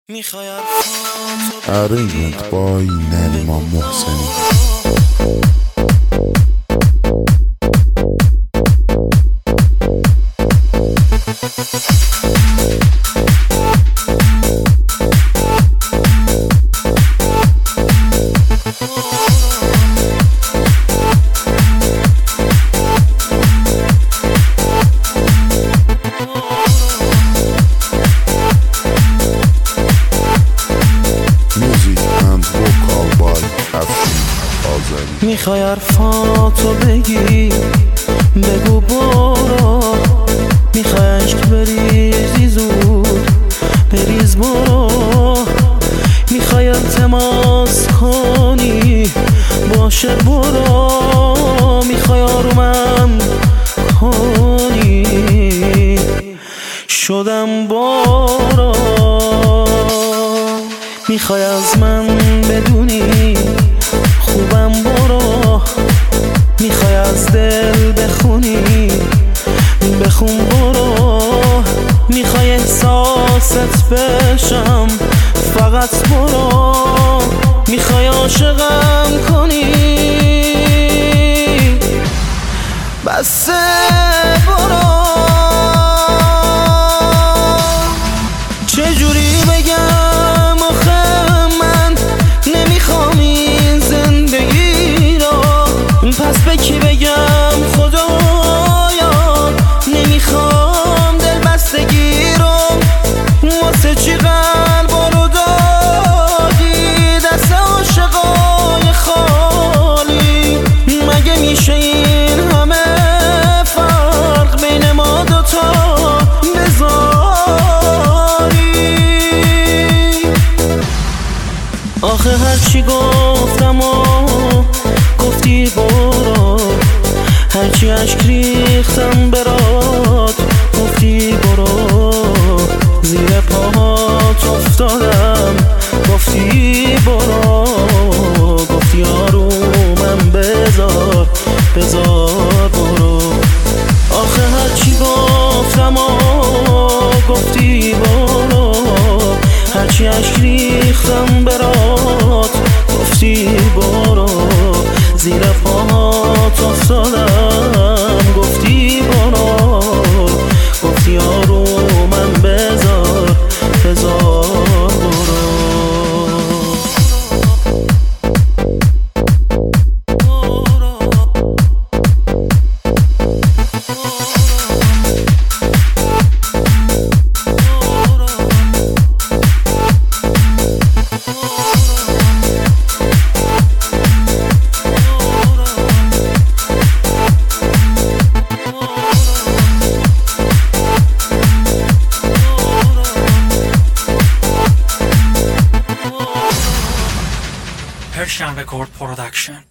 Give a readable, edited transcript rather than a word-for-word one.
Arrangement by Nariman Mohseni. میخوای حرفاتو بگی بگو برو، میخوای عشق بریزی زود بریز برو، میخوای التماس کنی باشه برو، میخوای آرومم کنی شدم برو، میخوای از من بدونی خوبم برو، میخوای از دل بخونی بخون برو، میخوای احساست بشم فقط برو، میخوای عاشقم کنی بس برو. چجوری بگم آخه من نمیخوام این زندگی رو، پس به کی بگم خدایا نمیخوام دل بستگی رو، واسه چی قلبا رو دادی دست عاشقای خالی، مگه میشه این همه فرق بین ما دوتا بذاری؟ آخه هرچی گفتم و گفتی برو، هرچی عشق ریختم برات گفتی برو، زیر پاهات افتادم گفتی برو، گفتی آرومم بذار بذار برو. آخه هرچی گفتم و گفتی برو، هرچی عشق ریختم برات گفتی برو، زیر پاهات افتادم گفتی برو، گفتی آرومم بذار بذار برو. Persian Record Production.